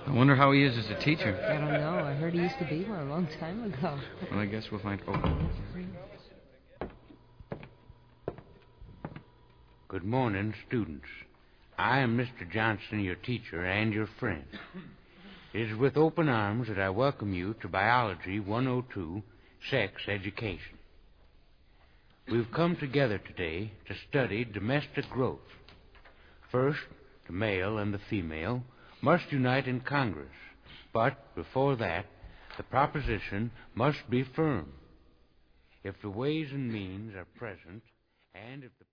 I wonder how he is as a teacher. I don't know. I heard he used to be one a long time ago. Well, I guess we'll find... Good morning, students. I am Mr. Johnson, your teacher and your friend. It is with open arms that I welcome you to Biology 102, Sex Education. We've come together today to study domestic growth. First, the male and the female must unite in Congress, but before that, the proposition must be firm. If the ways and means are present, and if the